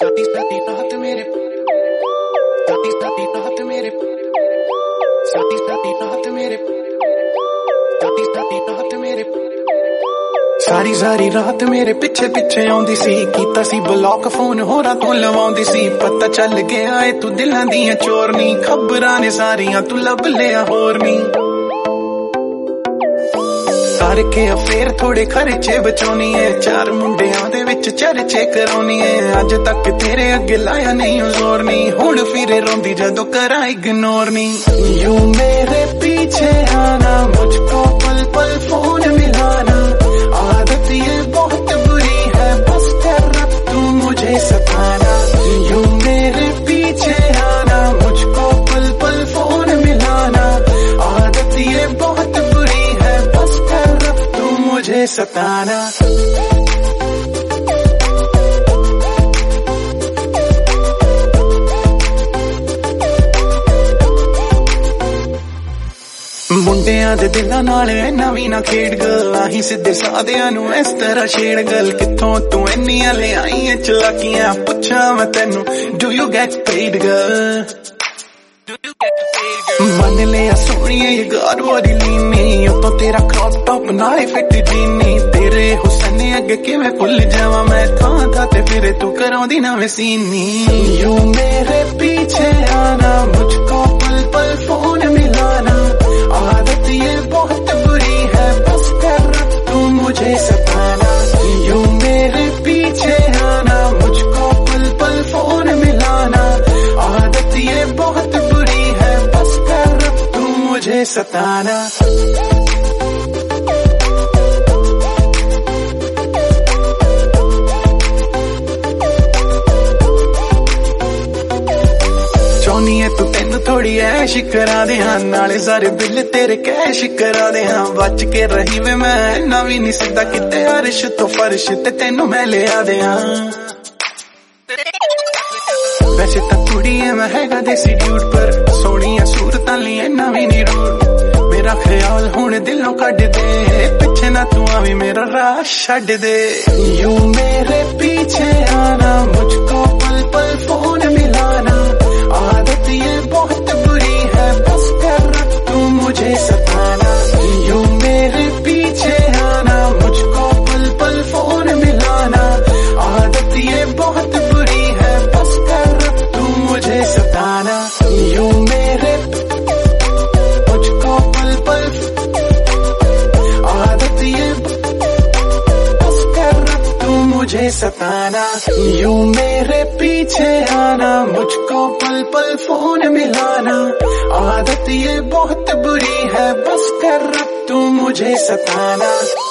सारी रात मेरे पिछे पिछे आउंदी सी, कीता सी ब्लॉक फोन होरा तो लवाउंदी सी। पता चल गया है तू दिलां दियां चोरनी, खबरां ने सारियां तू लब लिया होरनी। करके अफेयर थोड़े खर्चे बचाउनी है, 4 मुंडियां दे विच चर्चे करौनी है। अज तक तेरे अगे लाया नहीं जोर नी, हुण फिरे रोंदी जदों करा इग्नोर नी। यूं मेरे पीछे आना, मुझको पल पल फोन मिलाना, आदत ये बहुत बुरी है, बस कर अब तू मुझे सताना। यूं मेरे पीछे आना, मुझको पल पल फोन मिलाना, आदत ये बहुत बुरी है, बस कर अब तू मुझे सताना। मुंडियां दे दिलां नाल इन्ना वी ना खेड गल, अहीं सिद्धे सादियां नू इस तरह छेड़ गल। कित्थों तू इन्नियां ले आई है चलाकियां, पुछां मैं तेनू do you get paid girl. मन लिया सोनिए ये गार वाली लीनी, तो तेरा क्रॉप टॉप नाले फिट जीनी। तेरे हुसन अगे किवें भुल जावां मैं, थां थां ते फिरे तू कराउंदी नवें सीनी। यूं मेरे पीछे आना, मुझको पल पल फोन मिलाना, आदत ये बहुत बुरी है, बस कर अब तू मुझे सताना। यूं मेरे पीछे आना, मुझको पल पल फोन मिलाना, आदत ये बहुत बुरी है, बस कर अब तू मुझे सताना। चाहनी है तू तेनू थोड़ी ऐश करा दे हां, नाले सारे बिल तेरे कैश करा दे हां। बच के रही वे मैं ना भी नहीं सिद्धा किते, अर्श तो फर्श ते तेनू मैं ले आ दे हां। वैसे तां कुड़ी है मैं हैगा देसी ड्यूड, पर सोहणियां सूरतां ली इन्ना भी नहीं रूड। मेरा ख्याल हुण दिलों कढ दे, पिछे ना तू आवी मेरा राह छड्ड दे। यूं मेरे पीछे आना, मुझको पल पल फोन मिलाना, आदत ये बहुत बुरी है, बस कर अब तू मुझे सताना। यूं मेरे पीछे आना, मुझको पल पल फोन मिलाना, आदत ये बहुत बुरी है, बस कर अब तू मुझे सताना। यूं मेरे मुझको पल पल आदत ये बस कर अब तू मुझे सताना। यूं मेरे पीछे आना, मुझको पल पल फोन मिलाना, आदत ये बहुत बुरी है, बस कर अब तू मुझे सताना।